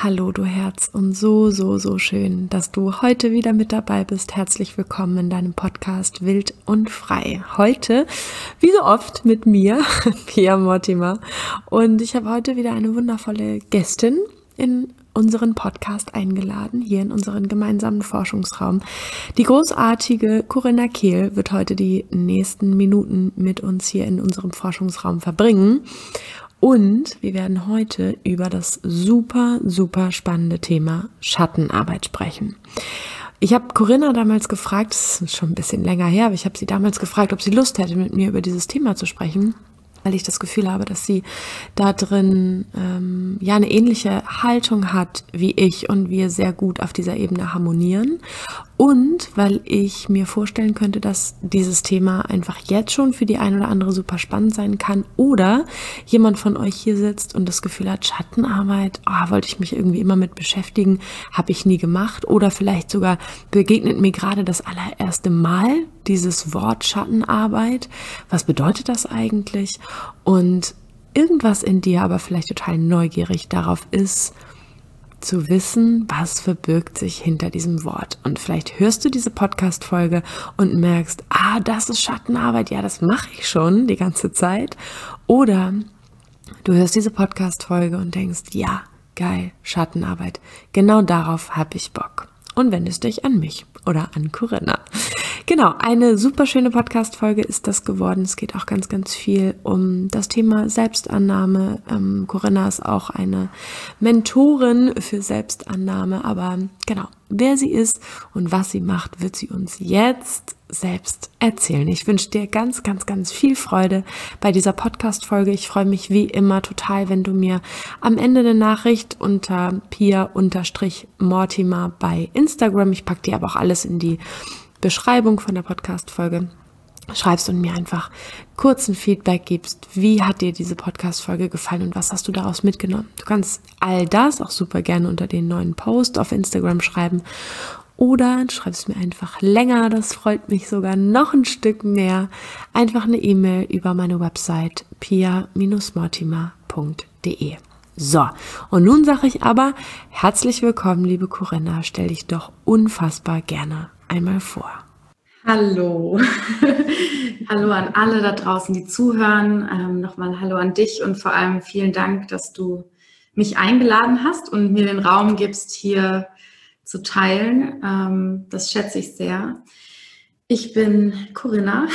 Hallo du Herz und so schön, dass du heute wieder mit dabei bist. Herzlich willkommen in deinem Podcast Wild und Frei. Heute, wie so oft, mit mir, Pia Mortimer. Und ich habe heute wieder eine wundervolle Gästin in unseren Podcast eingeladen, hier in unseren gemeinsamen Forschungsraum. Die großartige Corinna Kehl wird heute die nächsten Minuten mit uns hier in unserem Forschungsraum verbringen. Und wir werden heute über das super spannende Thema Schattenarbeit sprechen. Ich habe Corinna damals gefragt, das ist schon ein bisschen länger her, aber ich habe sie damals gefragt, ob sie Lust hätte, mit mir über dieses Thema zu sprechen, weil ich das Gefühl habe, dass sie da drin eine ähnliche Haltung hat wie ich und wir sehr gut auf dieser Ebene harmonieren. Und weil ich mir vorstellen könnte, dass dieses Thema einfach jetzt schon für die ein oder andere super spannend sein kann oder jemand von euch hier sitzt und das Gefühl hat, Schattenarbeit, wollte ich mich irgendwie immer mit beschäftigen, habe ich nie gemacht oder vielleicht sogar begegnet mir gerade das allererste Mal dieses Wort Schattenarbeit. Was bedeutet das eigentlich? Und irgendwas in dir aber vielleicht total neugierig darauf ist, zu wissen, was verbirgt sich hinter diesem Wort. Und vielleicht hörst du diese Podcast-Folge und merkst, das ist Schattenarbeit, ja, das mache ich schon die ganze Zeit. Oder du hörst diese Podcast-Folge und denkst, ja, geil, Schattenarbeit, genau darauf habe ich Bock. Und wendest dich an mich oder an Corinna. Genau, eine super schöne Podcast-Folge ist das geworden. Es geht auch ganz viel um das Thema Selbstannahme. Corinna ist auch eine Mentorin für Selbstannahme, aber genau, wer sie ist und was sie macht, wird sie uns jetzt selbst erzählen. Ich wünsche dir ganz viel Freude bei dieser Podcast-Folge. Ich freue mich wie immer total, wenn du mir am Ende eine Nachricht unter Pia_Mortimer bei Instagram, ich packe dir aber auch alles in die Beschreibung von der Podcast-Folge, schreibst und mir einfach kurzen Feedback gibst. Wie hat dir diese Podcast-Folge gefallen und was hast du daraus mitgenommen? Du kannst all das auch super gerne unter den neuen Post auf Instagram schreiben oder du schreibst mir einfach länger, das freut mich sogar noch ein Stück mehr, einfach eine E-Mail über meine Website pia-mortimer.de. So, und nun sage ich aber herzlich willkommen, liebe Corinna, stell dich doch unfassbar gerne einmal vor. Hallo. Hallo an alle da draußen, die zuhören. Nochmal hallo an dich und vor allem vielen Dank, dass du mich eingeladen hast und mir den Raum gibst, hier zu teilen. Das schätze ich sehr. Ich bin Corinna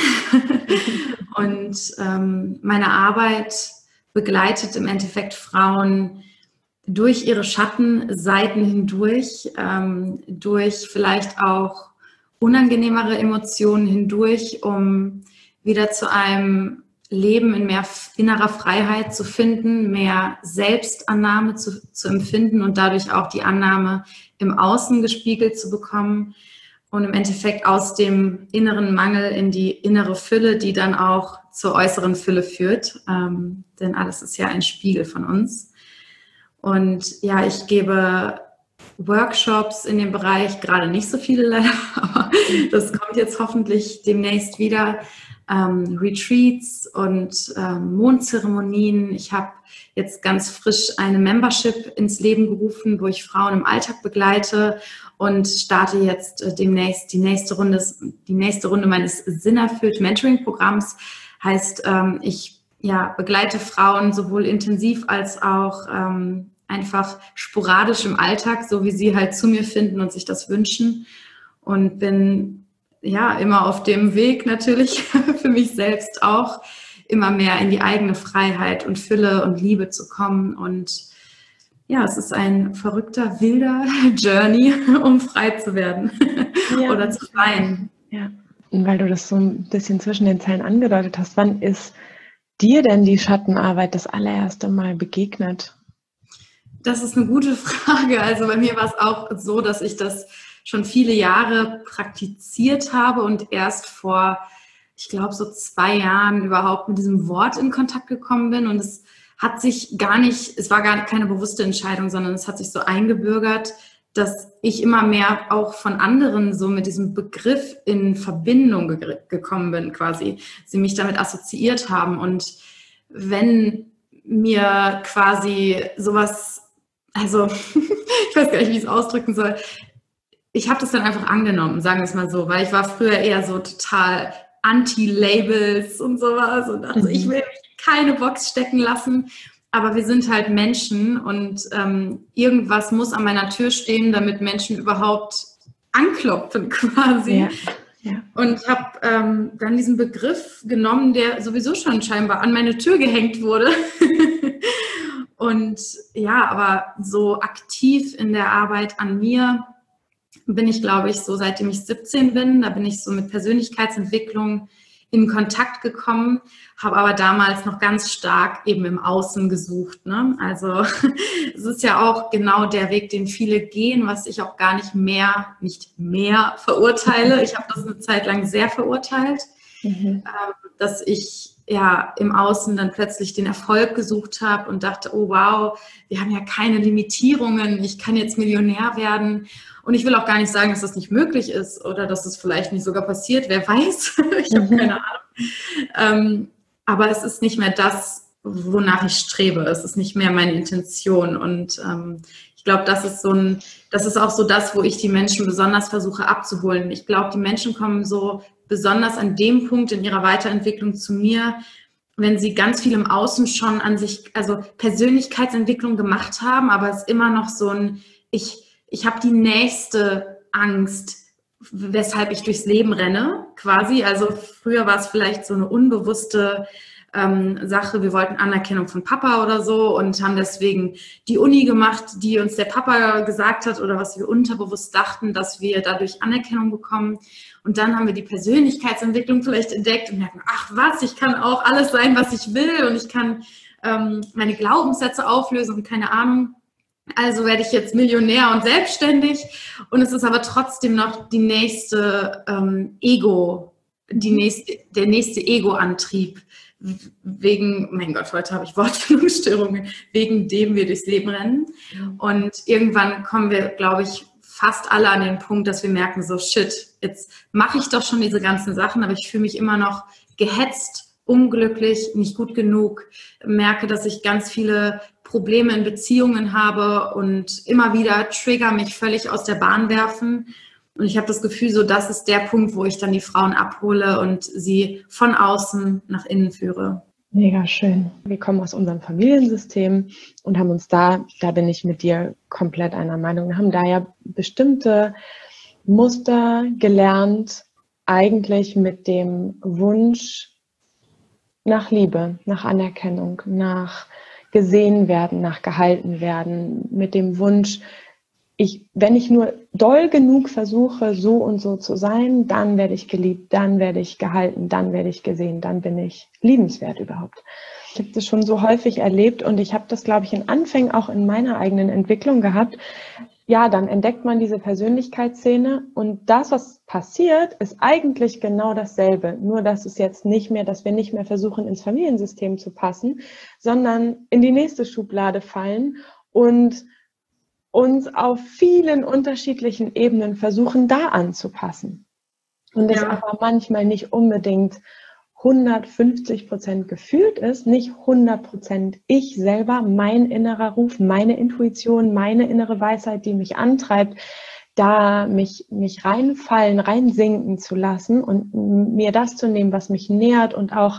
und meine Arbeit begleitet im Endeffekt Frauen durch ihre Schattenseiten hindurch, durch vielleicht auch unangenehmere Emotionen hindurch, um wieder zu einem Leben in mehr innerer Freiheit zu finden, mehr Selbstannahme zu empfinden und dadurch auch die Annahme im Außen gespiegelt zu bekommen und im Endeffekt aus dem inneren Mangel in die innere Fülle, die dann auch zur äußeren Fülle führt, denn alles ist ja ein Spiegel von uns. Und ja, ich gebe Workshops in dem Bereich, gerade nicht so viele leider, aber das kommt jetzt hoffentlich demnächst wieder, Retreats und Mondzeremonien. Ich habe jetzt ganz frisch eine Membership ins Leben gerufen, wo ich Frauen im Alltag begleite und starte jetzt demnächst die nächste Runde meines Sinnerfüllt Mentoring-Programms. Heißt, ich begleite Frauen sowohl intensiv als auch einfach sporadisch im Alltag, so wie sie halt zu mir finden und sich das wünschen, und bin immer auf dem Weg natürlich für mich selbst auch immer mehr in die eigene Freiheit und Fülle und Liebe zu kommen. Und ja, es ist ein verrückter, wilder Journey, um frei zu werden oder zu freien. Ja, und weil du das so ein bisschen zwischen den Zeilen angedeutet hast, wann ist dir denn die Schattenarbeit das allererste Mal begegnet? Das ist eine gute Frage. Also bei mir war es auch so, dass ich das schon viele Jahre praktiziert habe und erst vor, ich glaube, so 2 Jahren überhaupt mit diesem Wort in Kontakt gekommen bin. Und es war gar keine bewusste Entscheidung, sondern es hat sich so eingebürgert, dass ich immer mehr auch von anderen so mit diesem Begriff in Verbindung gekommen bin quasi. Sie mich damit assoziiert haben. Und wenn mir quasi sowas, also ich weiß gar nicht, wie ich es ausdrücken soll. Ich habe das dann einfach angenommen, sagen wir es mal so, weil ich war früher eher so total Anti-Labels und sowas und dachte, ich will mich in keine Box stecken lassen. Aber wir sind halt Menschen und irgendwas muss an meiner Tür stehen, damit Menschen überhaupt anklopfen quasi. Ja. Ja. Und habe dann diesen Begriff genommen, der sowieso schon scheinbar an meine Tür gehängt wurde. Und ja, aber so aktiv in der Arbeit an mir bin ich, glaube ich, so seitdem ich 17 bin. Da bin ich so mit Persönlichkeitsentwicklung in Kontakt gekommen, habe aber damals noch ganz stark eben im Außen gesucht. Ne? Also es ist ja auch genau der Weg, den viele gehen, was ich auch gar nicht mehr verurteile. Ich habe das eine Zeit lang sehr verurteilt, dass ich ja im Außen dann plötzlich den Erfolg gesucht habe und dachte, oh wow, wir haben ja keine Limitierungen, ich kann jetzt Millionär werden. Und ich will auch gar nicht sagen, dass das nicht möglich ist oder dass es vielleicht nicht sogar passiert, wer weiß, ich habe keine Ahnung. Aber es ist nicht mehr das, wonach ich strebe, es ist nicht mehr meine Intention und ich glaube, das ist auch so das, wo ich die Menschen besonders versuche abzuholen. Ich glaube, die Menschen kommen so besonders an dem Punkt in ihrer Weiterentwicklung zu mir, wenn sie ganz viel im Außen schon an sich, also Persönlichkeitsentwicklung gemacht haben, aber es ist immer noch so ein, ich habe die nächste Angst, weshalb ich durchs Leben renne, quasi. Also früher war es vielleicht so eine unbewusste Sache, wir wollten Anerkennung von Papa oder so und haben deswegen die Uni gemacht, die uns der Papa gesagt hat oder was wir unterbewusst dachten, dass wir dadurch Anerkennung bekommen. Und dann haben wir die Persönlichkeitsentwicklung vielleicht entdeckt und merken, ach was, ich kann auch alles sein, was ich will und ich kann meine Glaubenssätze auflösen und keine Ahnung. Also werde ich jetzt Millionär und selbstständig und es ist aber trotzdem noch die nächste der nächste Ego-Antrieb wegen, mein Gott, heute habe ich Wortfindungsstörungen, wegen dem wir durchs Leben rennen. Und irgendwann kommen wir, glaube ich, fast alle an den Punkt, dass wir merken, so shit, jetzt mache ich doch schon diese ganzen Sachen, aber ich fühle mich immer noch gehetzt, unglücklich, nicht gut genug, merke, dass ich ganz viele Probleme in Beziehungen habe und immer wieder Trigger mich völlig aus der Bahn werfen. Und ich habe das Gefühl, so das ist der Punkt, wo ich dann die Frauen abhole und sie von außen nach innen führe. Mega schön. Wir kommen aus unserem Familiensystem und haben uns da bin ich mit dir komplett einer Meinung, wir haben da ja bestimmte Muster gelernt, eigentlich mit dem Wunsch nach Liebe, nach Anerkennung, nach gesehen werden, nach gehalten werden, mit dem Wunsch, wenn ich nur doll genug versuche, so und so zu sein, dann werde ich geliebt, dann werde ich gehalten, dann werde ich gesehen, dann bin ich liebenswert überhaupt. Ich habe das schon so häufig erlebt und ich habe das, glaube ich, in Anfängen auch in meiner eigenen Entwicklung gehabt. Ja, dann entdeckt man diese Persönlichkeitsszene und das, was passiert, ist eigentlich genau dasselbe. Nur, dass wir nicht mehr versuchen, ins Familiensystem zu passen, sondern in die nächste Schublade fallen und uns auf vielen unterschiedlichen Ebenen versuchen, da anzupassen. Und es aber manchmal nicht unbedingt 150% gefühlt ist, nicht 100% ich selber, mein innerer Ruf, meine Intuition, meine innere Weisheit, die mich antreibt, da mich reinfallen, reinsinken zu lassen und mir das zu nehmen, was mich nährt und auch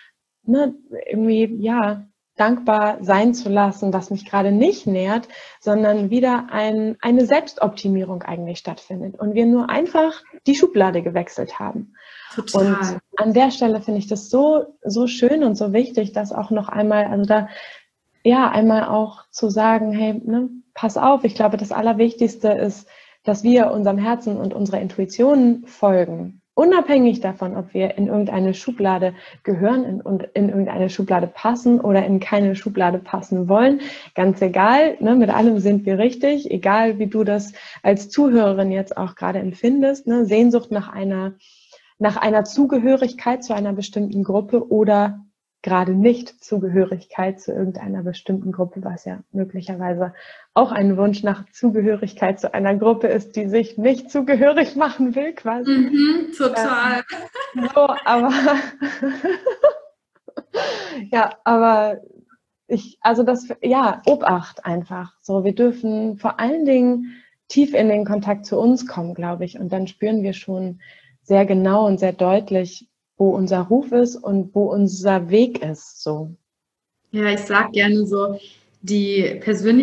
dankbar sein zu lassen, was mich gerade nicht nährt, sondern wieder eine Selbstoptimierung eigentlich stattfindet und wir nur einfach die Schublade gewechselt haben. Total. Und an der Stelle finde ich das so schön und so wichtig, dass auch noch einmal, einmal auch zu sagen, hey, pass auf, ich glaube, das Allerwichtigste ist, dass wir unserem Herzen und unserer Intuition folgen. Unabhängig davon, ob wir in irgendeine Schublade gehören und in irgendeine Schublade passen oder in keine Schublade passen wollen, ganz egal, mit allem sind wir richtig, egal wie du das als Zuhörerin jetzt auch gerade empfindest, Sehnsucht nach einer Zugehörigkeit zu einer bestimmten Gruppe oder gerade nicht Zugehörigkeit zu irgendeiner bestimmten Gruppe, was ja möglicherweise auch ein Wunsch nach Zugehörigkeit zu einer Gruppe ist, die sich nicht zugehörig machen will, quasi. Total. Aber Obacht einfach. So, wir dürfen vor allen Dingen tief in den Kontakt zu uns kommen, glaube ich. Und dann spüren wir schon sehr genau und sehr deutlich, wo unser Ruf ist und wo unser Weg ist. So. Ja, ich sage gerne so, die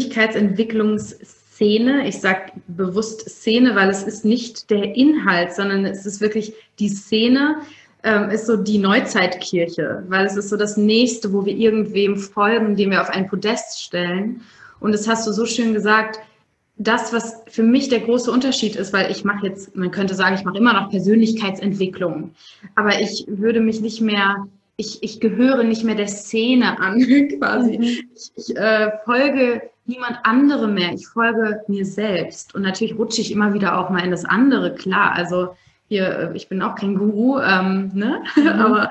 Persönlichkeitsentwicklungsszene, ich sage bewusst Szene, weil es ist nicht der Inhalt, sondern es ist wirklich die Szene, ist so die Neuzeitkirche, weil es ist so das Nächste, wo wir irgendwem folgen, den wir auf ein Podest stellen. Und das hast du so schön gesagt, das, was für mich der große Unterschied ist, weil ich mache jetzt, man könnte sagen, ich mache immer noch Persönlichkeitsentwicklung, aber ich würde mich nicht mehr, ich gehöre nicht mehr der Szene an, quasi. Ich folge niemand anderem mehr, ich folge mir selbst. Und natürlich rutsche ich immer wieder auch mal in das andere, klar, also hier, ich bin auch kein Guru, ne? Aber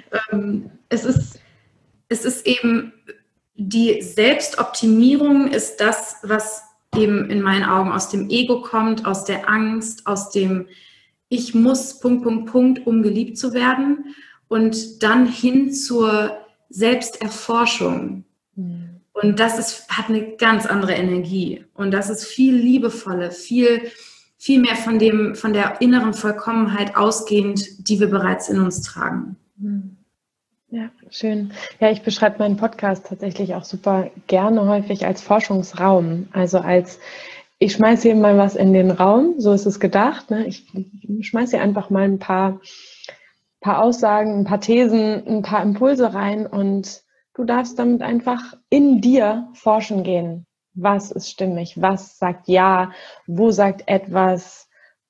es ist eben, die Selbstoptimierung ist das, was eben in meinen Augen aus dem Ego kommt, aus der Angst, aus dem ich muss, um geliebt zu werden und dann hin zur Selbsterforschung. Und das hat eine ganz andere Energie und das ist viel liebevoller, viel mehr von der inneren Vollkommenheit ausgehend, die wir bereits in uns tragen. Ja, schön. Ja, ich beschreibe meinen Podcast tatsächlich auch super gerne häufig als Forschungsraum. Also ich schmeiße hier mal was in den Raum, so ist es gedacht. Ne? Ich schmeiße hier einfach mal ein paar Aussagen, ein paar Thesen, ein paar Impulse rein und du darfst damit einfach in dir forschen gehen. Was ist stimmig? Was sagt ja? Wo sagt etwas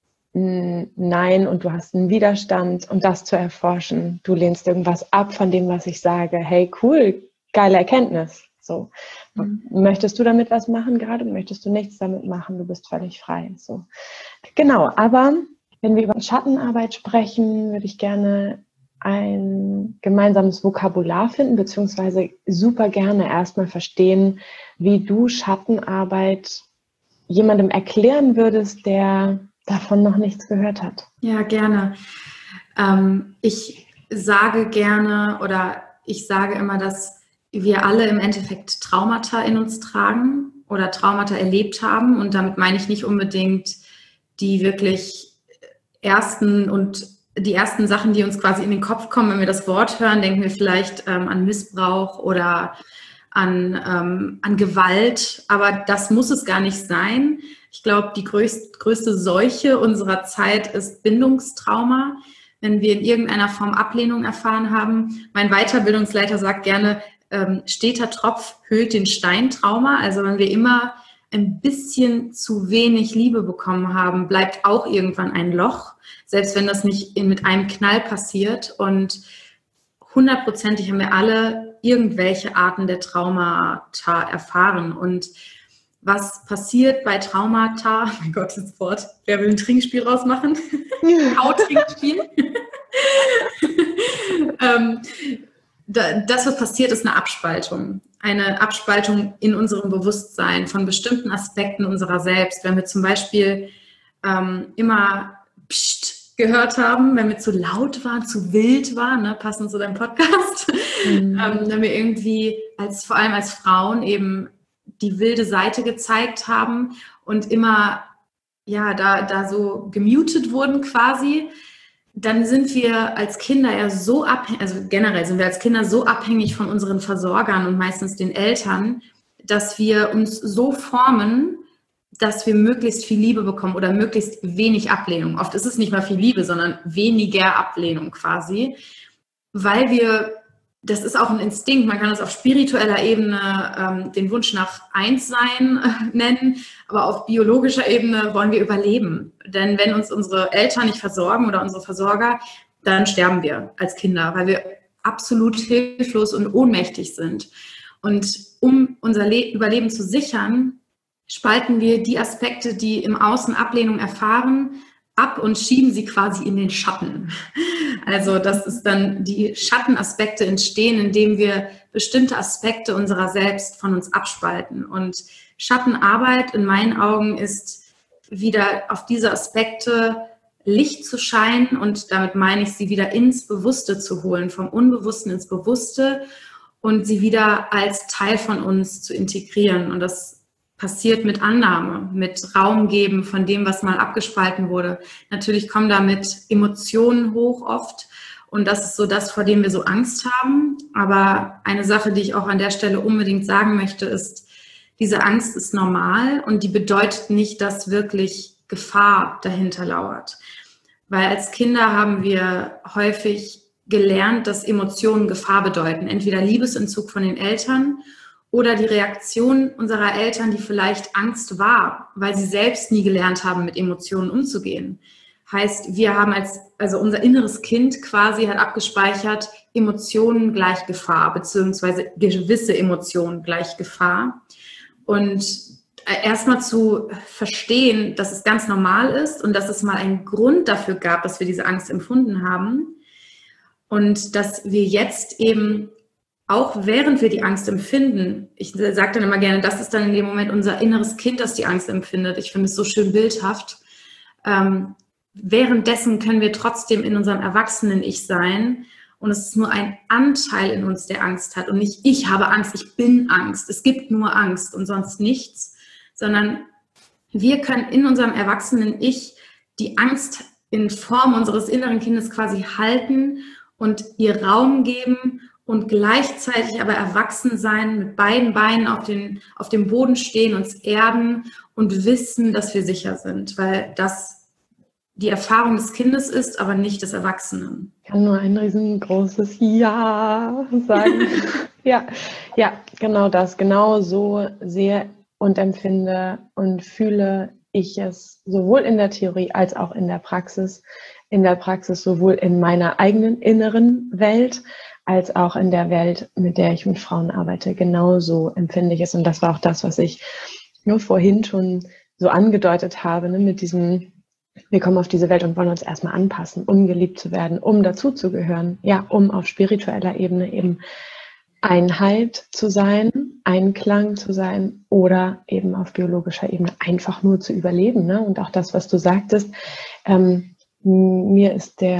Nein und du hast einen Widerstand und das zu erforschen. Du lehnst irgendwas ab von dem, was ich sage. Hey, cool, geile Erkenntnis. So. Möchtest du damit was machen gerade? Möchtest du nichts damit machen? Du bist völlig frei. So. Genau, aber wenn wir über Schattenarbeit sprechen, würde ich gerne ein gemeinsames Vokabular finden, beziehungsweise super gerne erstmal verstehen, wie du Schattenarbeit jemandem erklären würdest, der davon noch nichts gehört hat. Ja, gerne. Ich sage immer, dass wir alle im Endeffekt Traumata in uns tragen oder Traumata erlebt haben. Und damit meine ich nicht unbedingt die wirklich die ersten Sachen, die uns quasi in den Kopf kommen. Wenn wir das Wort hören, denken wir vielleicht an Missbrauch oder an Gewalt. Aber das muss es gar nicht sein. Ich glaube, die größte Seuche unserer Zeit ist Bindungstrauma. Wenn wir in irgendeiner Form Ablehnung erfahren haben. Mein Weiterbildungsleiter sagt gerne, steter Tropf höhlt den Stein-Trauma. Also wenn wir immer ein bisschen zu wenig Liebe bekommen haben, bleibt auch irgendwann ein Loch. Selbst wenn das nicht mit einem Knall passiert. Und 100%ig haben wir alle irgendwelche Arten der Traumata erfahren. Und was passiert bei Traumata? Oh mein Gott, das Wort. Wer will ein Trinkspiel rausmachen? Hauttrinkspiel. Das, was passiert, ist eine Abspaltung. Eine Abspaltung in unserem Bewusstsein von bestimmten Aspekten unserer selbst. Wenn wir zum Beispiel immer Psst gehört haben, wenn wir zu laut waren, zu wild waren, ne, passend zu deinem Podcast, wenn wir irgendwie vor allem als Frauen eben die wilde Seite gezeigt haben und immer da so gemutet wurden quasi, dann sind wir als Kinder ja so abhängig, also generell sind wir als Kinder so abhängig von unseren Versorgern und meistens den Eltern, dass wir uns so formen, dass wir möglichst viel Liebe bekommen oder möglichst wenig Ablehnung. Oft ist es nicht mal viel Liebe, sondern weniger Ablehnung quasi, weil das ist auch ein Instinkt, man kann das auf spiritueller Ebene den Wunsch nach Einssein nennen, aber auf biologischer Ebene wollen wir überleben. Denn wenn uns unsere Eltern nicht versorgen oder unsere Versorger, dann sterben wir als Kinder, weil wir absolut hilflos und ohnmächtig sind. Und um unser Überleben zu sichern, spalten wir die Aspekte, die im Außen Ablehnung erfahren, ab und schieben sie quasi in den Schatten. Also das ist dann, die Schattenaspekte entstehen, indem wir bestimmte Aspekte unserer selbst von uns abspalten. Und Schattenarbeit in meinen Augen ist, wieder auf diese Aspekte Licht zu scheinen und damit meine ich, sie wieder ins Bewusste zu holen, vom Unbewussten ins Bewusste und sie wieder als Teil von uns zu integrieren. Und das passiert mit Annahme, mit Raum geben von dem, was mal abgespalten wurde. Natürlich kommen damit Emotionen hoch oft. Und das ist so das, vor dem wir so Angst haben. Aber eine Sache, die ich auch an der Stelle unbedingt sagen möchte, ist, diese Angst ist normal und die bedeutet nicht, dass wirklich Gefahr dahinter lauert. Weil als Kinder haben wir häufig gelernt, dass Emotionen Gefahr bedeuten. Entweder Liebesentzug von den Eltern oder die Reaktion unserer Eltern, die vielleicht Angst war, weil sie selbst nie gelernt haben, mit Emotionen umzugehen. Heißt, wir haben also unser inneres Kind quasi hat abgespeichert, Emotionen gleich Gefahr, beziehungsweise gewisse Emotionen gleich Gefahr. Und erstmal zu verstehen, dass es ganz normal ist und dass es mal einen Grund dafür gab, dass wir diese Angst empfunden haben. Und dass wir jetzt eben, auch während wir die Angst empfinden, ich sage dann immer gerne, das ist dann in dem Moment unser inneres Kind, das die Angst empfindet. Ich finde es so schön bildhaft. Währenddessen können wir trotzdem in unserem Erwachsenen-Ich sein. Und es ist nur ein Anteil in uns, der Angst hat. Und nicht ich habe Angst, ich bin Angst. Es gibt nur Angst und sonst nichts. Sondern wir können in unserem Erwachsenen-Ich die Angst in Form unseres inneren Kindes quasi halten und ihr Raum geben und gleichzeitig aber erwachsen sein, mit beiden Beinen auf dem Boden stehen, uns erden und wissen, dass wir sicher sind. Weil das die Erfahrung des Kindes ist, aber nicht des Erwachsenen. Ich kann nur ein riesengroßes Ja sagen. Ja, genau das. Genau so sehe und empfinde und fühle ich es sowohl in der Theorie als auch in der Praxis. In der Praxis sowohl in meiner eigenen inneren Welt als auch in der Welt, mit der ich mit Frauen arbeite. Genauso empfinde ich es. Und das war auch das, was ich nur vorhin schon so angedeutet habe, ne, mit diesem: Wir kommen auf diese Welt und wollen uns erstmal anpassen, um geliebt zu werden, um dazuzugehören, ja, um auf spiritueller Ebene eben Einheit zu sein, Einklang zu sein oder eben auf biologischer Ebene einfach nur zu überleben. Ne? Und auch das, was du sagtest, mir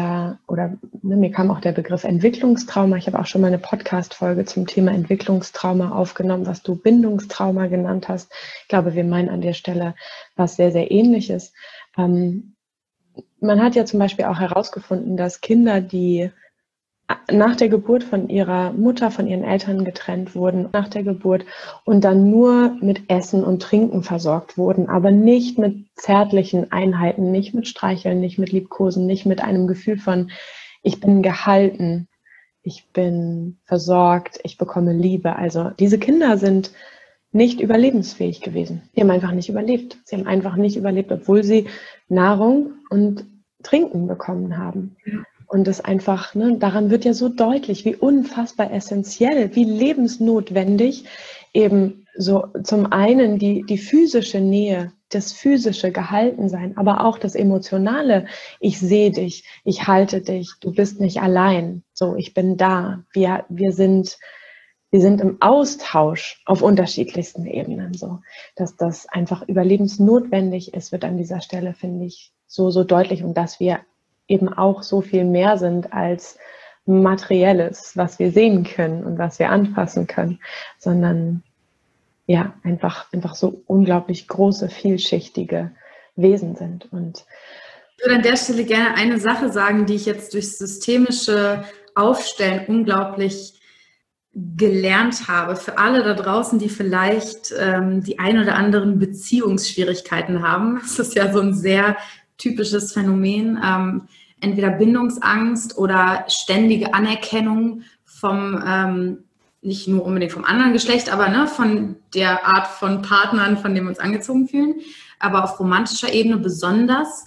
kam auch der Begriff Entwicklungstrauma. Ich habe auch schon mal eine Podcast-Folge zum Thema Entwicklungstrauma aufgenommen, was du Bindungstrauma genannt hast. Ich glaube, wir meinen an der Stelle was sehr, sehr Ähnliches. Man hat ja zum Beispiel auch herausgefunden, dass Kinder, die nach der Geburt von ihrer Mutter, von ihren Eltern getrennt wurden, nach der Geburt und dann nur mit Essen und Trinken versorgt wurden, aber nicht mit zärtlichen Einheiten, nicht mit Streicheln, nicht mit Liebkosen, nicht mit einem Gefühl von, ich bin gehalten, ich bin versorgt, ich bekomme Liebe. Also diese Kinder sind nicht überlebensfähig gewesen. Sie haben einfach nicht überlebt. Sie haben einfach nicht überlebt, obwohl sie Nahrung und Trinken bekommen haben. Ja. Und das einfach, ne, daran wird ja so deutlich, wie unfassbar essentiell, wie lebensnotwendig eben so zum einen die physische Nähe, das physische Gehaltensein, aber auch das emotionale, ich sehe dich, ich halte dich, du bist nicht allein, so, ich bin da, wir sind im Austausch auf unterschiedlichsten Ebenen, so, dass das einfach überlebensnotwendig ist, wird an dieser Stelle, finde ich, so deutlich, und dass wir eben auch so viel mehr sind als Materielles, was wir sehen können und was wir anfassen können, sondern ja, einfach so unglaublich große, vielschichtige Wesen sind. Und ich würde an der Stelle gerne eine Sache sagen, die ich jetzt durch systemische Aufstellen unglaublich gelernt habe. Für alle da draußen, die vielleicht die ein oder anderen Beziehungsschwierigkeiten haben. Das ist ja so ein sehr typisches Phänomen. Entweder Bindungsangst oder ständige Anerkennung vom, nicht nur unbedingt vom anderen Geschlecht, aber ne, von der Art von Partnern, von denen wir uns angezogen fühlen, aber auf romantischer Ebene besonders.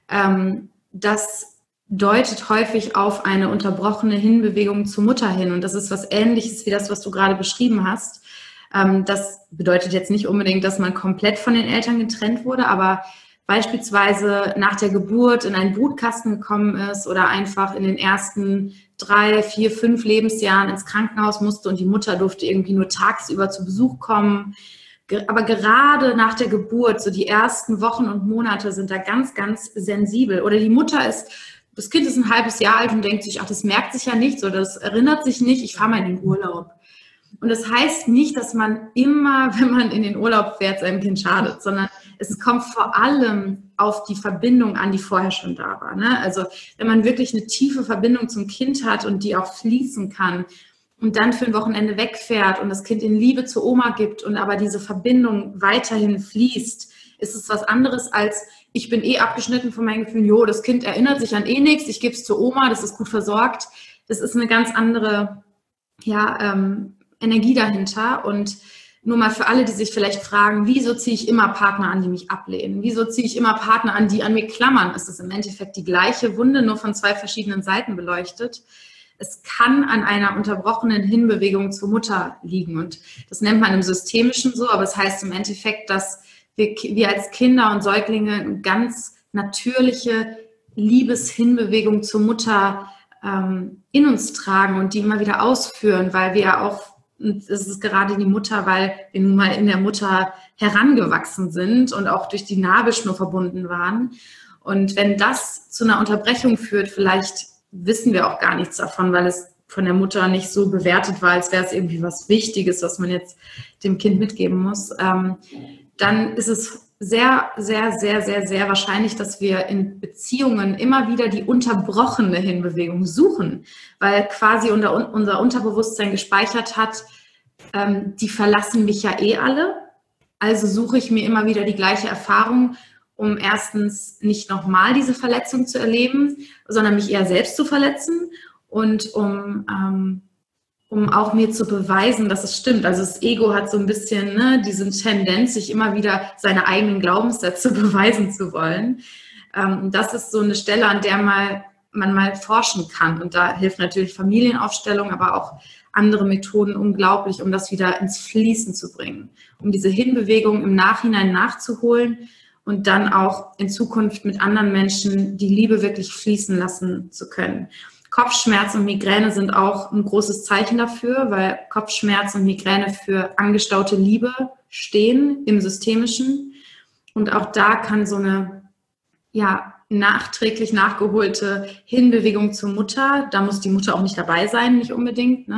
Das deutet häufig auf eine unterbrochene Hinbewegung zur Mutter hin. Und das ist was Ähnliches wie das, was du gerade beschrieben hast. Das bedeutet jetzt nicht unbedingt, dass man komplett von den Eltern getrennt wurde, aber beispielsweise nach der Geburt in einen Brutkasten gekommen ist oder einfach in den ersten 3, 4, 5 Lebensjahren ins Krankenhaus musste und die Mutter durfte irgendwie nur tagsüber zu Besuch kommen. Aber gerade nach der Geburt, so die ersten Wochen und Monate sind da ganz, ganz sensibel. Oder die Mutter das Kind ist ein halbes Jahr alt und denkt sich, ach, das merkt sich ja nichts oder das erinnert sich nicht, ich fahre mal in den Urlaub. Und das heißt nicht, dass man immer, wenn man in den Urlaub fährt, seinem Kind schadet, sondern es kommt vor allem auf die Verbindung an, die vorher schon da war. Ne? Also wenn man wirklich eine tiefe Verbindung zum Kind hat und die auch fließen kann und dann für ein Wochenende wegfährt und das Kind in Liebe zur Oma gibt und aber diese Verbindung weiterhin fließt, ist es was anderes als, ich bin abgeschnitten von meinen Gefühlen, jo, das Kind erinnert sich an nichts, ich gebe es zur Oma, das ist gut versorgt. Das ist eine ganz andere Energie dahinter. Und nur mal für alle, die sich vielleicht fragen, wieso ziehe ich immer Partner an, die mich ablehnen? Wieso ziehe ich immer Partner an, die an mir klammern? Ist es im Endeffekt die gleiche Wunde, nur von 2 verschiedenen Seiten beleuchtet? Es kann an einer unterbrochenen Hinbewegung zur Mutter liegen. Und das nennt man im Systemischen so, aber es heißt im Endeffekt, dass wir als Kinder und Säuglinge eine ganz natürliche Liebeshinbewegung zur Mutter in uns tragen und die immer wieder ausführen, weil wir ja auch, das ist gerade die Mutter, weil wir nun mal in der Mutter herangewachsen sind und auch durch die Nabelschnur verbunden waren. Und wenn das zu einer Unterbrechung führt, vielleicht wissen wir auch gar nichts davon, weil es von der Mutter nicht so bewertet war, als wäre es irgendwie was Wichtiges, was man jetzt dem Kind mitgeben muss, dann ist es sehr, sehr, sehr, sehr, sehr wahrscheinlich, dass wir in Beziehungen immer wieder die unterbrochene Hinbewegung suchen, weil quasi unser Unterbewusstsein gespeichert hat, die verlassen mich ja alle, also suche ich mir immer wieder die gleiche Erfahrung, um erstens nicht nochmal diese Verletzung zu erleben, sondern mich eher selbst zu verletzen und um auch mir zu beweisen, dass es stimmt. Also das Ego hat so ein bisschen diese Tendenz, sich immer wieder seine eigenen Glaubenssätze beweisen zu wollen. Das ist so eine Stelle, an der man mal forschen kann. Und da hilft natürlich Familienaufstellung, aber auch andere Methoden unglaublich, um das wieder ins Fließen zu bringen, um diese Hinbewegung im Nachhinein nachzuholen und dann auch in Zukunft mit anderen Menschen die Liebe wirklich fließen lassen zu können. Kopfschmerz und Migräne sind auch ein großes Zeichen dafür, weil Kopfschmerz und Migräne für angestaute Liebe stehen im Systemischen. Und auch da kann so eine nachträglich nachgeholte Hinbewegung zur Mutter, da muss die Mutter auch nicht dabei sein, nicht unbedingt,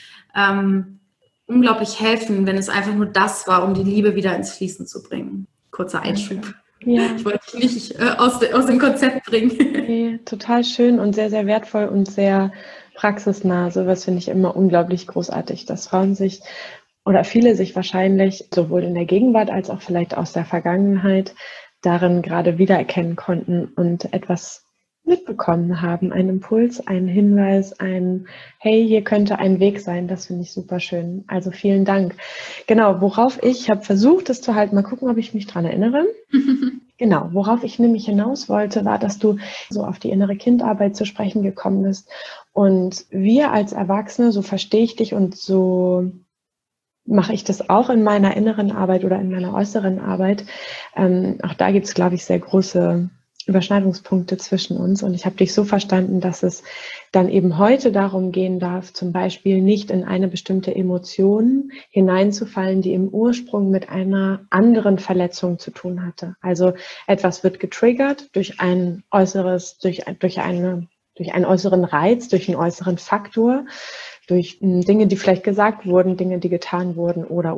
unglaublich helfen, wenn es einfach nur das war, um die Liebe wieder ins Fließen zu bringen. Kurzer Einschub. Ja. Ich wollte dich nicht aus dem Konzept bringen. Nee, total schön und sehr, sehr wertvoll und sehr praxisnah. Sowas finde ich immer unglaublich großartig, dass Frauen sich oder viele sich wahrscheinlich sowohl in der Gegenwart als auch vielleicht aus der Vergangenheit darin gerade wiedererkennen konnten und etwas mitbekommen haben, einen Impuls, einen Hinweis, hey, hier könnte ein Weg sein, das finde ich super schön. Also vielen Dank. Genau, worauf ich habe versucht, es zu halten, mal gucken, ob ich mich dran erinnere. Genau, worauf ich nämlich hinaus wollte, war, dass du so auf die innere Kindarbeit zu sprechen gekommen bist. Und wir als Erwachsene, so verstehe ich dich und so mache ich das auch in meiner inneren Arbeit oder in meiner äußeren Arbeit. Auch da gibt es, glaube ich, sehr große Überschneidungspunkte zwischen uns. Und ich habe dich so verstanden, dass es dann eben heute darum gehen darf, zum Beispiel nicht in eine bestimmte Emotion hineinzufallen, die im Ursprung mit einer anderen Verletzung zu tun hatte. Also etwas wird getriggert durch ein äußeres, durch einen äußeren Reiz, durch einen äußeren Faktor, durch Dinge, die vielleicht gesagt wurden, Dinge, die getan wurden oder.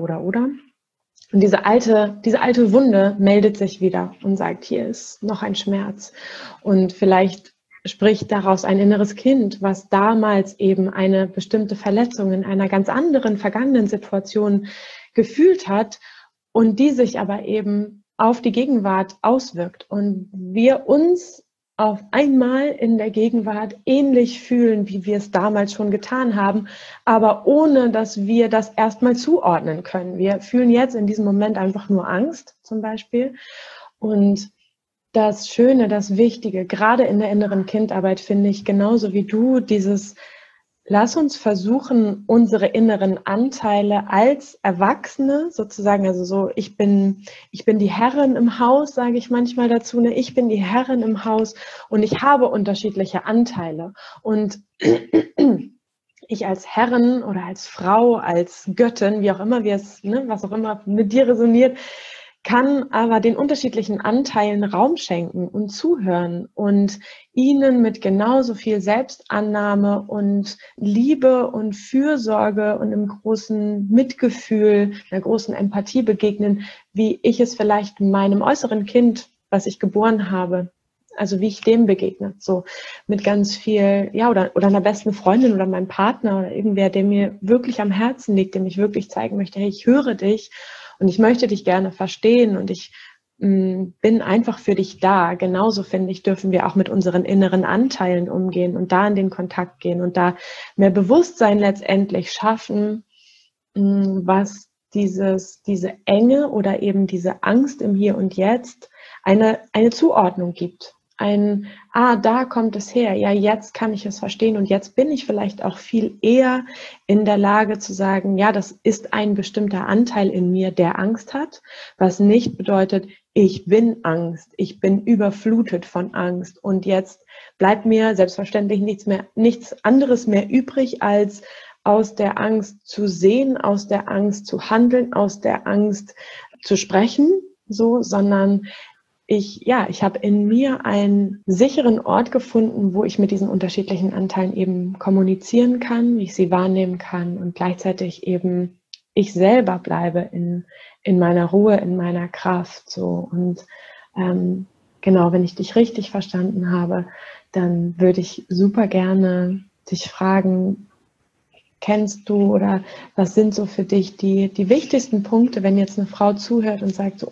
Und diese alte Wunde meldet sich wieder und sagt, hier ist noch ein Schmerz. Und vielleicht spricht daraus ein inneres Kind, was damals eben eine bestimmte Verletzung in einer ganz anderen vergangenen Situation gefühlt hat und die sich aber eben auf die Gegenwart auswirkt. Und wir uns auf einmal in der Gegenwart ähnlich fühlen, wie wir es damals schon getan haben, aber ohne, dass wir das erstmal zuordnen können. Wir fühlen jetzt in diesem Moment einfach nur Angst zum Beispiel. Und das Schöne, das Wichtige, gerade in der inneren Kindarbeit finde ich genauso wie du, lass uns versuchen, unsere inneren Anteile als Erwachsene sozusagen, also so, ich bin die Herrin im Haus, sage ich manchmal dazu, ich bin die Herrin im Haus und ich habe unterschiedliche Anteile. Und ich als Herrin oder als Frau, als Göttin, wie auch immer wir es, was auch immer mit dir resoniert, kann aber den unterschiedlichen Anteilen Raum schenken und zuhören und ihnen mit genauso viel Selbstannahme und Liebe und Fürsorge und einem großen Mitgefühl, einer großen Empathie begegnen, wie ich es vielleicht meinem äußeren Kind, was ich geboren habe, also wie ich dem begegne, so mit ganz viel, ja, oder einer besten Freundin oder meinem Partner oder irgendwer, der mir wirklich am Herzen liegt, dem ich wirklich zeigen möchte, hey, ich höre dich und ich möchte dich gerne verstehen und ich bin einfach für dich da. Genauso, finde ich, dürfen wir auch mit unseren inneren Anteilen umgehen und da in den Kontakt gehen und da mehr Bewusstsein letztendlich schaffen, was diese Enge oder eben diese Angst im Hier und Jetzt eine Zuordnung gibt. Da kommt es her, ja, jetzt kann ich es verstehen und jetzt bin ich vielleicht auch viel eher in der Lage zu sagen, ja, das ist ein bestimmter Anteil in mir, der Angst hat, was nicht bedeutet, ich bin Angst, ich bin überflutet von Angst und jetzt bleibt mir selbstverständlich nichts anderes mehr übrig, als aus der Angst zu sehen, aus der Angst zu handeln, aus der Angst zu sprechen, sondern ich habe in mir einen sicheren Ort gefunden, wo ich mit diesen unterschiedlichen Anteilen eben kommunizieren kann, wie ich sie wahrnehmen kann und gleichzeitig eben ich selber bleibe in meiner Ruhe, in meiner Kraft, so. Und genau, wenn ich dich richtig verstanden habe, dann würde ich super gerne dich fragen, kennst du oder was sind so für dich die wichtigsten Punkte, wenn jetzt eine Frau zuhört und sagt so,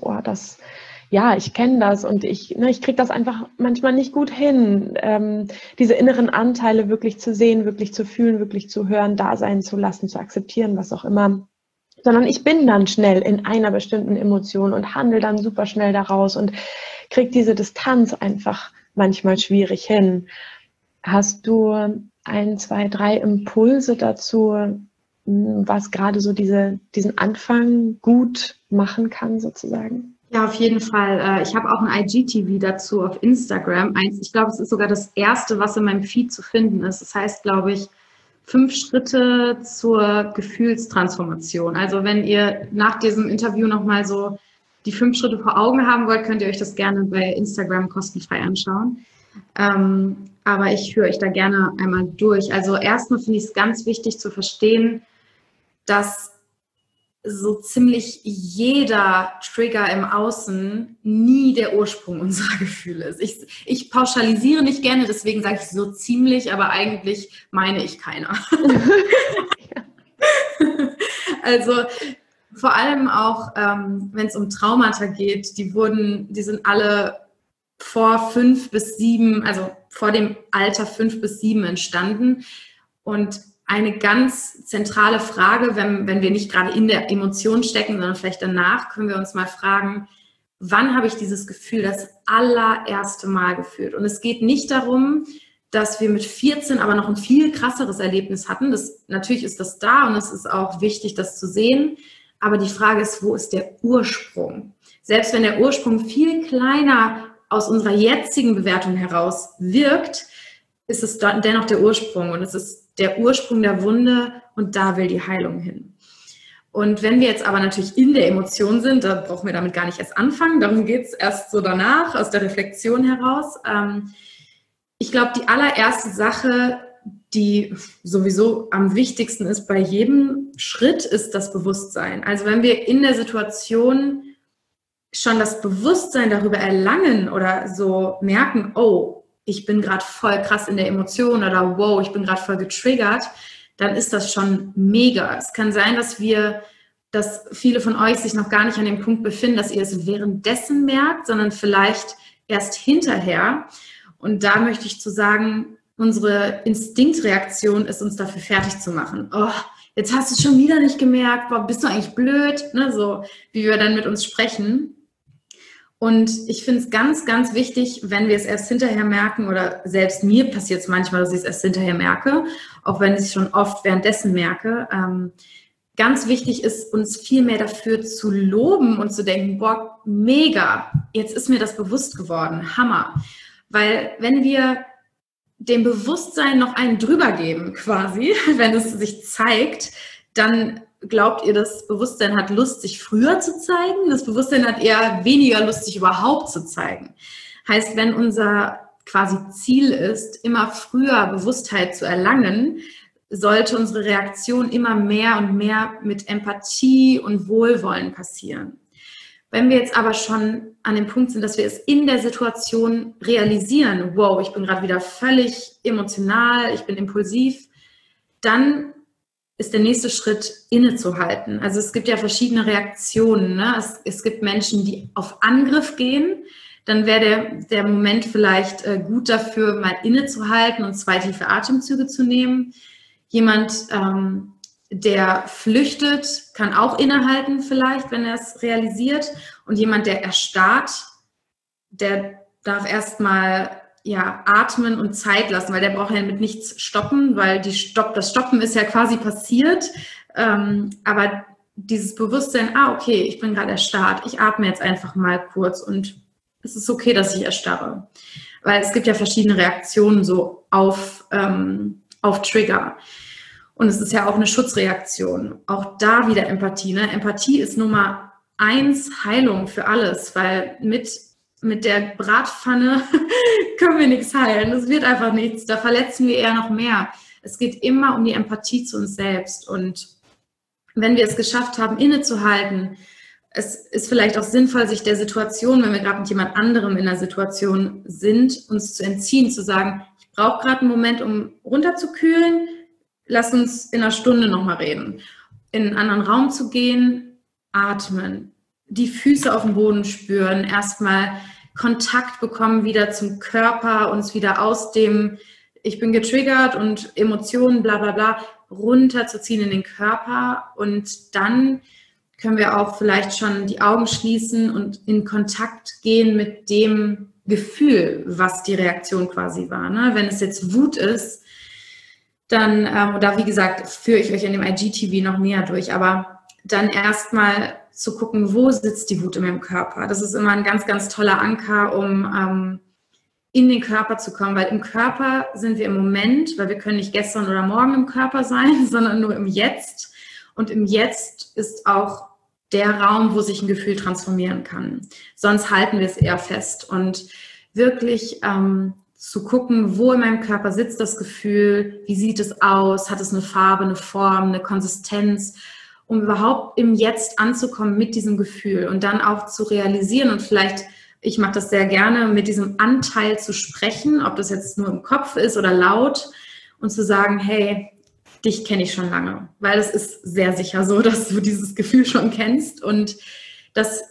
ich kenne das und ich kriege das einfach manchmal nicht gut hin, diese inneren Anteile wirklich zu sehen, wirklich zu fühlen, wirklich zu hören, da sein zu lassen, zu akzeptieren, was auch immer, sondern ich bin dann schnell in einer bestimmten Emotion und handle dann super schnell daraus und kriege diese Distanz einfach manchmal schwierig hin. Hast du 1, 2, 3 Impulse dazu, was gerade so diesen Anfang gut machen kann, sozusagen? Ja, auf jeden Fall. Ich habe auch ein IGTV dazu auf Instagram. Ich glaube, es ist sogar das erste, was in meinem Feed zu finden ist. Das heißt, glaube ich, 5 Schritte zur Gefühlstransformation. Also wenn ihr nach diesem Interview nochmal so die 5 Schritte vor Augen haben wollt, könnt ihr euch das gerne bei Instagram kostenfrei anschauen. Aber ich führe euch da gerne einmal durch. Also erstmal finde ich es ganz wichtig zu verstehen, dass so ziemlich jeder Trigger im Außen nie der Ursprung unserer Gefühle ist. Ich pauschalisiere nicht gerne, deswegen sage ich so ziemlich, aber eigentlich meine ich keiner. Also vor allem auch, wenn es um Traumata geht, die sind alle vor 5 bis 7, also vor dem Alter 5 bis 7 entstanden. Und eine ganz zentrale Frage, wenn wir nicht gerade in der Emotion stecken, sondern vielleicht danach, können wir uns mal fragen, wann habe ich dieses Gefühl das allererste Mal gefühlt? Und es geht nicht darum, dass wir mit 14 aber noch ein viel krasseres Erlebnis hatten. Natürlich ist das da und es ist auch wichtig, das zu sehen. Aber die Frage ist, wo ist der Ursprung? Selbst wenn der Ursprung viel kleiner aus unserer jetzigen Bewertung heraus wirkt, ist es dennoch der Ursprung und es ist der Ursprung der Wunde und da will die Heilung hin. Und wenn wir jetzt aber natürlich in der Emotion sind, da brauchen wir damit gar nicht erst anfangen, darum geht es erst so danach, aus der Reflexion heraus. Ich glaube, die allererste Sache, die sowieso am wichtigsten ist bei jedem Schritt, ist das Bewusstsein. Also wenn wir in der Situation schon das Bewusstsein darüber erlangen oder so merken, oh, ich bin gerade voll krass in der Emotion oder wow, ich bin gerade voll getriggert, dann ist das schon mega. Es kann sein, dass viele von euch sich noch gar nicht an dem Punkt befinden, dass ihr es währenddessen merkt, sondern vielleicht erst hinterher. Und da möchte ich zu sagen, unsere Instinktreaktion ist, uns dafür fertig zu machen. Oh, jetzt hast du es schon wieder nicht gemerkt, boah, bist du eigentlich blöd? Ne, so wie wir dann mit uns sprechen. Und ich finde es ganz, ganz wichtig, wenn wir es erst hinterher merken oder selbst mir passiert es manchmal, dass ich es erst hinterher merke, auch wenn ich es schon oft währenddessen merke. Ganz wichtig ist, uns viel mehr dafür zu loben und zu denken, boah, mega, jetzt ist mir das bewusst geworden, Hammer. Weil wenn wir dem Bewusstsein noch einen drüber geben quasi, wenn es sich zeigt, dann glaubt ihr, das Bewusstsein hat Lust, sich früher zu zeigen? Das Bewusstsein hat eher weniger Lust, sich überhaupt zu zeigen. Heißt, wenn unser quasi Ziel ist, immer früher Bewusstheit zu erlangen, sollte unsere Reaktion immer mehr und mehr mit Empathie und Wohlwollen passieren. Wenn wir jetzt aber schon an dem Punkt sind, dass wir es in der Situation realisieren, wow, ich bin gerade wieder völlig emotional, ich bin impulsiv, dann ist der nächste Schritt, innezuhalten. Also es gibt ja verschiedene Reaktionen. Ne? Es gibt Menschen, die auf Angriff gehen. Dann wäre der Moment vielleicht gut dafür, mal innezuhalten und 2 tiefe Atemzüge zu nehmen. Jemand, der flüchtet, kann auch innehalten vielleicht, wenn er es realisiert. Und jemand, der erstarrt, der darf erstmal atmen und Zeit lassen, weil der braucht ja mit nichts stoppen, weil das Stoppen ist ja quasi passiert. Aber dieses Bewusstsein, okay, ich bin gerade erstarrt, ich atme jetzt einfach mal kurz und es ist okay, dass ich erstarre. Weil es gibt ja verschiedene Reaktionen so auf Trigger. Und es ist ja auch eine Schutzreaktion. Auch da wieder Empathie. Ne? Empathie ist Nummer 1 Heilung für alles, weil mit der Bratpfanne können wir nichts heilen. Das wird einfach nichts. Da verletzen wir eher noch mehr. Es geht immer um die Empathie zu uns selbst. Und wenn wir es geschafft haben, innezuhalten, es ist vielleicht auch sinnvoll, sich der Situation, wenn wir gerade mit jemand anderem in der Situation sind, uns zu entziehen, zu sagen, ich brauche gerade einen Moment, um runterzukühlen, lass uns in einer Stunde nochmal reden. In einen anderen Raum zu gehen, atmen, die Füße auf dem Boden spüren, erstmal Kontakt bekommen wieder zum Körper, uns wieder aus dem, ich bin getriggert und Emotionen, bla bla bla, runterzuziehen in den Körper. Und dann können wir auch vielleicht schon die Augen schließen und in Kontakt gehen mit dem Gefühl, was die Reaktion quasi war. Ne? Wenn es jetzt Wut ist, dann, oder wie gesagt, führe ich euch in dem IGTV noch näher durch, aber dann erstmal zu gucken, wo sitzt die Wut in meinem Körper. Das ist immer ein ganz, ganz toller Anker, um in den Körper zu kommen, weil im Körper sind wir im Moment, weil wir können nicht gestern oder morgen im Körper sein, sondern nur im Jetzt. Und im Jetzt ist auch der Raum, wo sich ein Gefühl transformieren kann. Sonst halten wir es eher fest. Und wirklich zu gucken, wo in meinem Körper sitzt das Gefühl, wie sieht es aus, hat es eine Farbe, eine Form, eine Konsistenz, um überhaupt im Jetzt anzukommen mit diesem Gefühl und dann auch zu realisieren und vielleicht, ich mache das sehr gerne, mit diesem Anteil zu sprechen, ob das jetzt nur im Kopf ist oder laut und zu sagen, hey, dich kenne ich schon lange, weil es ist sehr sicher so, dass du dieses Gefühl schon kennst und das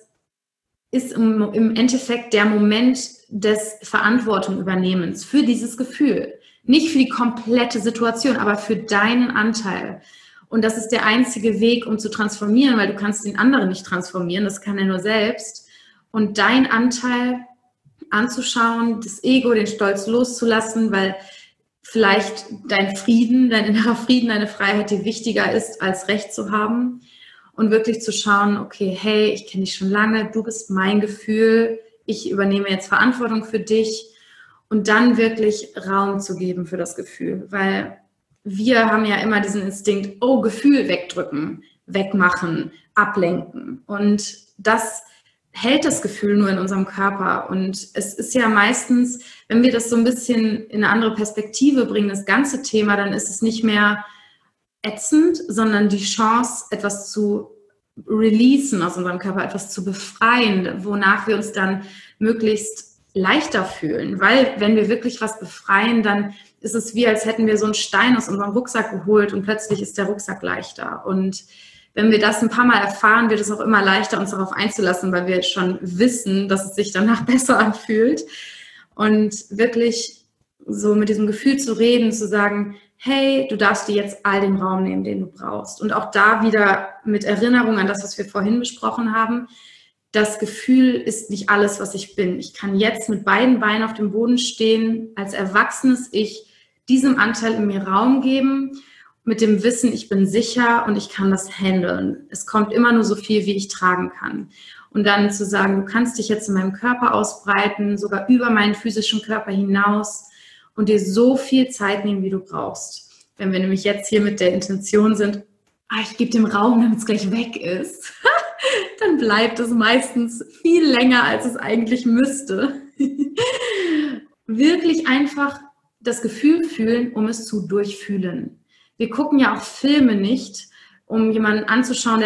ist im Endeffekt der Moment des Verantwortungübernehmens für dieses Gefühl. Nicht für die komplette Situation, aber für deinen Anteil. Und das ist der einzige Weg, um zu transformieren, weil du kannst den anderen nicht transformieren, das kann er nur selbst. Und dein Anteil anzuschauen, das Ego, den Stolz loszulassen, weil vielleicht dein Frieden, dein innerer Frieden, deine Freiheit dir wichtiger ist, als Recht zu haben. Und wirklich zu schauen, okay, hey, ich kenne dich schon lange, du bist mein Gefühl, ich übernehme jetzt Verantwortung für dich und dann wirklich Raum zu geben für das Gefühl, weil wir haben ja immer diesen Instinkt, oh, Gefühl wegdrücken, wegmachen, ablenken und das hält das Gefühl nur in unserem Körper und es ist ja meistens, wenn wir das so ein bisschen in eine andere Perspektive bringen, das ganze Thema, dann ist es nicht mehr ätzend, sondern die Chance, etwas zu releasen aus unserem Körper, etwas zu befreien, wonach wir uns dann möglichst leichter fühlen. Weil wenn wir wirklich was befreien, dann ist es wie, als hätten wir so einen Stein aus unserem Rucksack geholt und plötzlich ist der Rucksack leichter. Und wenn wir das ein paar Mal erfahren, wird es auch immer leichter, uns darauf einzulassen, weil wir schon wissen, dass es sich danach besser anfühlt. Und wirklich so mit diesem Gefühl zu reden, zu sagen, hey, du darfst dir jetzt all den Raum nehmen, den du brauchst. Und auch da wieder mit Erinnerung an das, was wir vorhin besprochen haben. Das Gefühl ist nicht alles, was ich bin. Ich kann jetzt mit beiden Beinen auf dem Boden stehen, als erwachsenes Ich, diesem Anteil in mir Raum geben, mit dem Wissen, ich bin sicher und ich kann das handeln. Es kommt immer nur so viel, wie ich tragen kann. Und dann zu sagen, du kannst dich jetzt in meinem Körper ausbreiten, sogar über meinen physischen Körper hinaus, und dir so viel Zeit nehmen, wie du brauchst. Wenn wir nämlich jetzt hier mit der Intention sind, ich gebe dem Raum, damit es gleich weg ist, dann bleibt es meistens viel länger, als es eigentlich müsste. Wirklich einfach das Gefühl fühlen, um es zu durchfühlen. Wir gucken ja auch Filme nicht, um jemanden anzuschauen,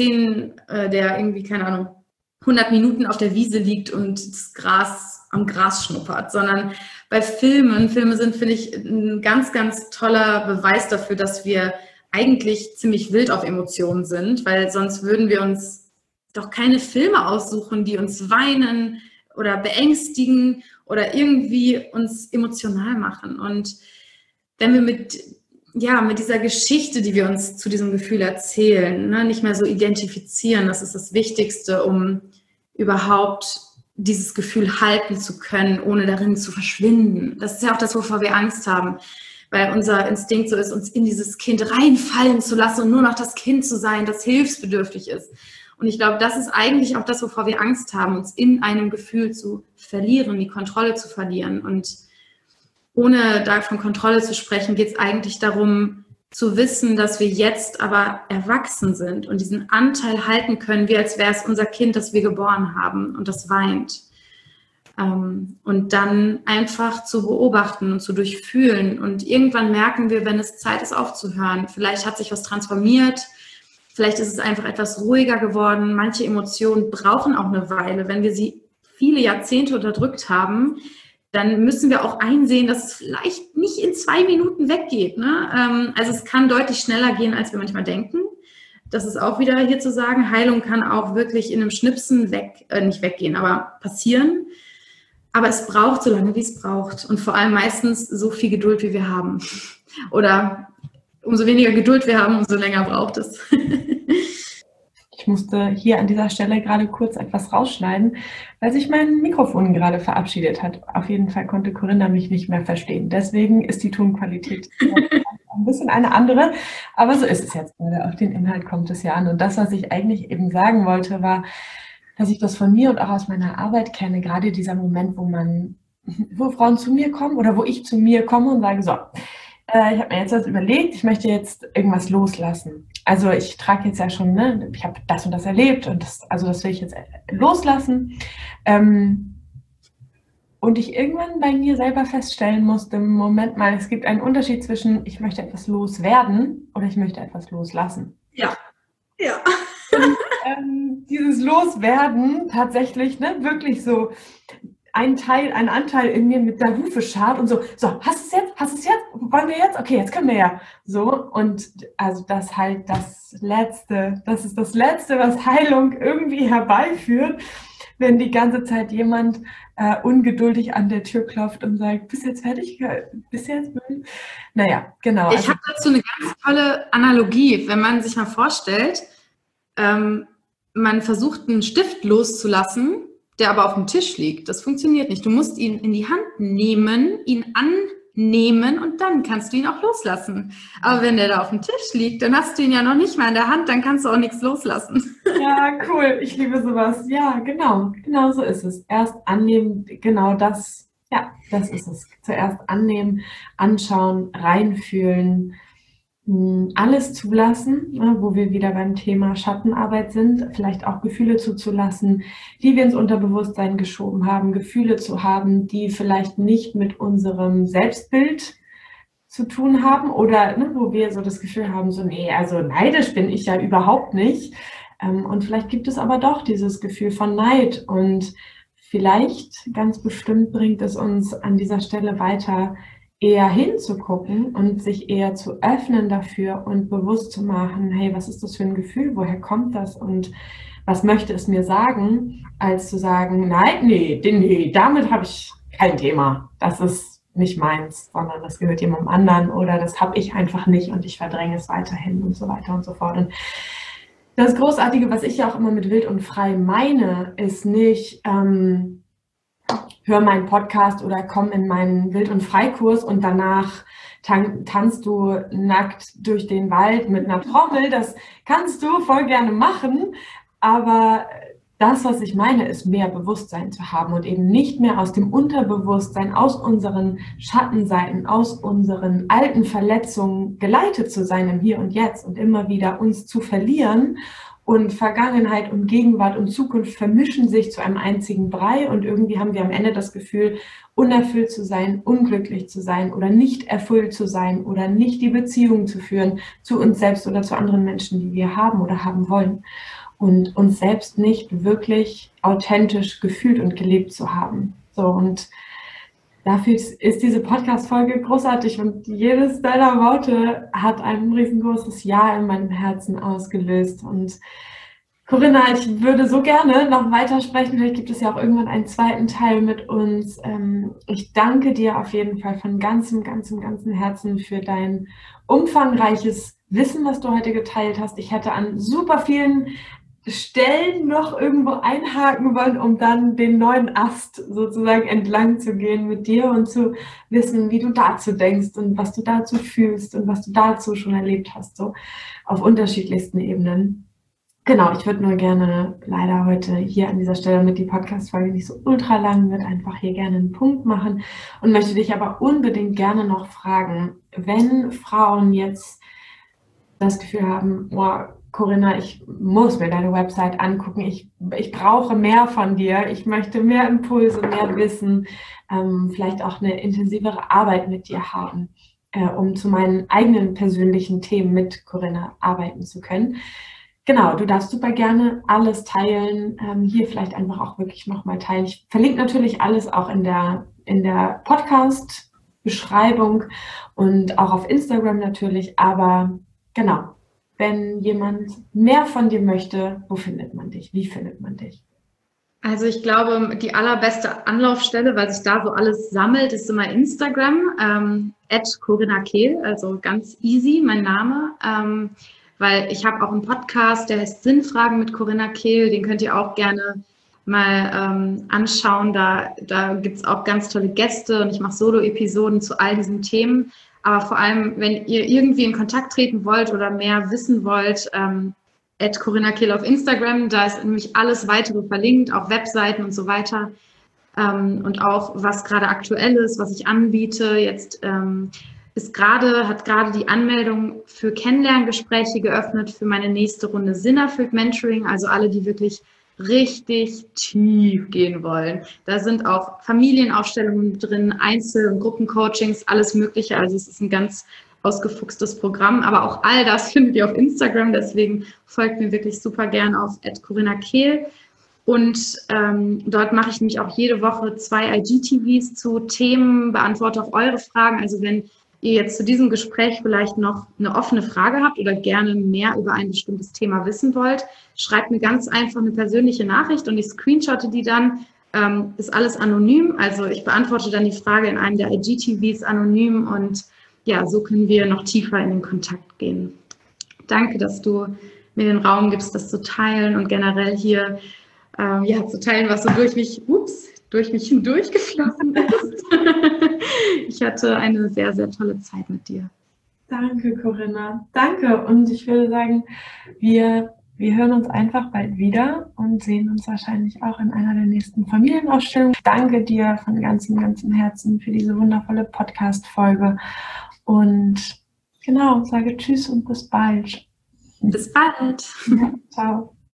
der irgendwie, keine Ahnung, 100 Minuten auf der Wiese liegt und das Gras am Gras schnuppert, sondern bei Filme sind, finde ich, ein ganz, ganz toller Beweis dafür, dass wir eigentlich ziemlich wild auf Emotionen sind, weil sonst würden wir uns doch keine Filme aussuchen, die uns weinen oder beängstigen oder irgendwie uns emotional machen. Und wenn wir mit dieser Geschichte, die wir uns zu diesem Gefühl erzählen, nicht mehr so identifizieren, das ist das Wichtigste, um überhaupt dieses Gefühl halten zu können, ohne darin zu verschwinden. Das ist ja auch das, wovor wir Angst haben, weil unser Instinkt so ist, uns in dieses Kind reinfallen zu lassen und nur noch das Kind zu sein, das hilfsbedürftig ist. Und ich glaube, das ist eigentlich auch das, wovor wir Angst haben, uns in einem Gefühl zu verlieren, die Kontrolle zu verlieren. Und ohne da von Kontrolle zu sprechen, geht es eigentlich darum, zu wissen, dass wir jetzt aber erwachsen sind und diesen Anteil halten können, wie als wäre es unser Kind, das wir geboren haben und das weint. Und dann einfach zu beobachten und zu durchfühlen. Und irgendwann merken wir, wenn es Zeit ist, aufzuhören. Vielleicht hat sich was transformiert, vielleicht ist es einfach etwas ruhiger geworden. Manche Emotionen brauchen auch eine Weile. Wenn wir sie viele Jahrzehnte unterdrückt haben, dann müssen wir auch einsehen, dass es vielleicht nicht in 2 Minuten weggeht. Ne? Also es kann deutlich schneller gehen, als wir manchmal denken. Das ist auch wieder hier zu sagen. Heilung kann auch wirklich in einem Schnipsen nicht weggehen, aber passieren. Aber es braucht so lange, wie es braucht. Und vor allem meistens so viel Geduld, wie wir haben. Oder umso weniger Geduld wir haben, umso länger braucht es. Ich musste hier an dieser Stelle gerade kurz etwas rausschneiden, weil sich mein Mikrofon gerade verabschiedet hat. Auf jeden Fall konnte Corinna mich nicht mehr verstehen. Deswegen ist die Tonqualität ein bisschen eine andere. Aber so ist es jetzt gerade. Auf den Inhalt kommt es ja an. Und das, was ich eigentlich eben sagen wollte, war, dass ich das von mir und auch aus meiner Arbeit kenne. Gerade dieser Moment, wo Frauen zu mir kommen oder wo ich zu mir komme und sage, so, ich habe mir jetzt überlegt, ich möchte jetzt irgendwas loslassen. Also ich trage jetzt ja schon, ich habe das und das erlebt und das will ich jetzt loslassen. Und ich irgendwann bei mir selber feststellen musste, Moment mal, es gibt einen Unterschied zwischen ich möchte etwas loswerden oder ich möchte etwas loslassen. Ja. Und, dieses Loswerden tatsächlich, wirklich so ein Anteil in mir mit der Hufe schart und so, hast du es jetzt? Wollen wir jetzt? Okay, jetzt können wir ja. So, und also das halt das ist das Letzte, was Heilung irgendwie herbeiführt, wenn die ganze Zeit jemand ungeduldig an der Tür klopft und sagt, bist du jetzt fertig? Bist du jetzt? Naja, genau. Ich habe dazu eine ganz tolle Analogie, wenn man sich mal vorstellt, man versucht einen Stift loszulassen, der aber auf dem Tisch liegt. Das funktioniert nicht. Du musst ihn in die Hand nehmen, ihn annehmen und dann kannst du ihn auch loslassen. Aber wenn der da auf dem Tisch liegt, dann hast du ihn ja noch nicht mal in der Hand, dann kannst du auch nichts loslassen. Ja, cool. Ich liebe sowas. Ja, genau. Genau so ist es. Erst annehmen, genau das. Ja, das ist es. Zuerst annehmen, anschauen, reinfühlen, alles zulassen, wo wir wieder beim Thema Schattenarbeit sind, vielleicht auch Gefühle zuzulassen, die wir ins Unterbewusstsein geschoben haben, Gefühle zu haben, die vielleicht nicht mit unserem Selbstbild zu tun haben oder wo wir so das Gefühl haben, so also neidisch bin ich ja überhaupt nicht. Und vielleicht gibt es aber doch dieses Gefühl von Neid und vielleicht, ganz bestimmt, bringt es uns an dieser Stelle weiter, eher hinzugucken und sich eher zu öffnen dafür und bewusst zu machen, hey, was ist das für ein Gefühl, woher kommt das und was möchte es mir sagen, als zu sagen, nein, nee, damit habe ich kein Thema, das ist nicht meins, sondern das gehört jemandem anderen oder das habe ich einfach nicht und ich verdränge es weiterhin und so weiter und so fort. Und das Großartige, was ich ja auch immer mit wild und frei meine, ist nicht, hör meinen Podcast oder komm in meinen Wild- und Freikurs und danach tanzt du nackt durch den Wald mit einer Trommel. Das kannst du voll gerne machen, aber das, was ich meine, ist mehr Bewusstsein zu haben und eben nicht mehr aus dem Unterbewusstsein, aus unseren Schattenseiten, aus unseren alten Verletzungen geleitet zu sein im Hier und Jetzt und immer wieder uns zu verlieren. Und Vergangenheit und Gegenwart und Zukunft vermischen sich zu einem einzigen Brei und irgendwie haben wir am Ende das Gefühl, unerfüllt zu sein, unglücklich zu sein oder nicht erfüllt zu sein oder nicht die Beziehung zu führen zu uns selbst oder zu anderen Menschen, die wir haben oder haben wollen. Und uns selbst nicht wirklich authentisch gefühlt und gelebt zu haben. So, und dafür ist diese Podcast-Folge großartig und jedes deiner Worte hat ein riesengroßes Ja in meinem Herzen ausgelöst. Und Corinna, ich würde so gerne noch weitersprechen. Vielleicht gibt es ja auch irgendwann einen zweiten Teil mit uns. Ich danke dir auf jeden Fall von ganzem Herzen für dein umfangreiches Wissen, was du heute geteilt hast. Ich hätte an super vielen Stellen noch irgendwo einhaken wollen, um dann den neuen Ast sozusagen entlang zu gehen mit dir und zu wissen, wie du dazu denkst und was du dazu fühlst und was du dazu schon erlebt hast, so auf unterschiedlichsten Ebenen. Genau, ich würde nur gerne leider heute hier an dieser Stelle, damit die Podcast-Folge nicht so ultra lang wird, einfach hier gerne einen Punkt machen und möchte dich aber unbedingt gerne noch fragen, wenn Frauen jetzt das Gefühl haben, oh, Corinna, ich muss mir deine Website angucken, ich brauche mehr von dir, ich möchte mehr Impulse, mehr Wissen, vielleicht auch eine intensivere Arbeit mit dir haben, um zu meinen eigenen persönlichen Themen mit Corinna arbeiten zu können. Genau, du darfst super gerne alles teilen, hier vielleicht einfach auch wirklich nochmal teilen. Ich verlinke natürlich alles auch in der Podcast-Beschreibung und auch auf Instagram natürlich, aber genau, wenn jemand mehr von dir möchte, wo findet man dich? Wie findet man dich? Also ich glaube, die allerbeste Anlaufstelle, weil sich da so alles sammelt, ist immer Instagram, @CorinnaKehl, also ganz easy, mein Name. Weil ich habe auch einen Podcast, der heißt Sinnfragen mit Corinna Kehl, den könnt ihr auch gerne mal anschauen. Da gibt es auch ganz tolle Gäste und ich mache Solo-Episoden zu all diesen Themen. Aber vor allem, wenn ihr irgendwie in Kontakt treten wollt oder mehr wissen wollt, @CorinnaKehl auf Instagram, da ist nämlich alles weitere verlinkt, auch Webseiten und so weiter. Und auch, was gerade aktuell ist, was ich anbiete. Jetzt hat gerade die Anmeldung für Kennenlerngespräche geöffnet für meine nächste Runde Sinnerfüllt Mentoring, also alle, die wirklich richtig tief gehen wollen. Da sind auch Familienaufstellungen drin, Einzel- und Gruppencoachings, alles Mögliche. Also es ist ein ganz ausgefuchstes Programm, aber auch all das findet ihr auf Instagram, deswegen folgt mir wirklich super gern auf @CorinnaKehl. Und dort mache ich nämlich auch jede Woche 2 IGTVs zu Themen, beantworte auch eure Fragen. Also wenn ihr jetzt zu diesem Gespräch vielleicht noch eine offene Frage habt oder gerne mehr über ein bestimmtes Thema wissen wollt, schreibt mir ganz einfach eine persönliche Nachricht und ich screenshotte die dann. Ist alles anonym, also ich beantworte dann die Frage in einem der IGTVs anonym und ja, so können wir noch tiefer in den Kontakt gehen. Danke, dass du mir den Raum gibst, das zu teilen und generell hier zu teilen, was so durch mich hindurch geflossen ist. Ich hatte eine sehr, sehr tolle Zeit mit dir. Danke, Corinna. Danke. Und ich würde sagen, wir hören uns einfach bald wieder und sehen uns wahrscheinlich auch in einer der nächsten Familienausstellungen. Danke dir von ganzem Herzen für diese wundervolle Podcast-Folge. Und genau, sage Tschüss und bis bald. Bis bald. Ja, ciao.